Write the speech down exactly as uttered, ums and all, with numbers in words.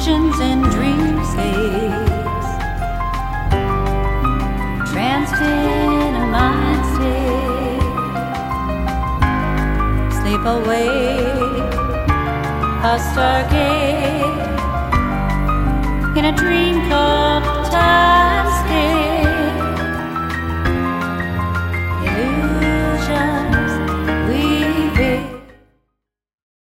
visions and dreamscapes, tranced in a mind state, sleep awake, a stargate in a dream called time.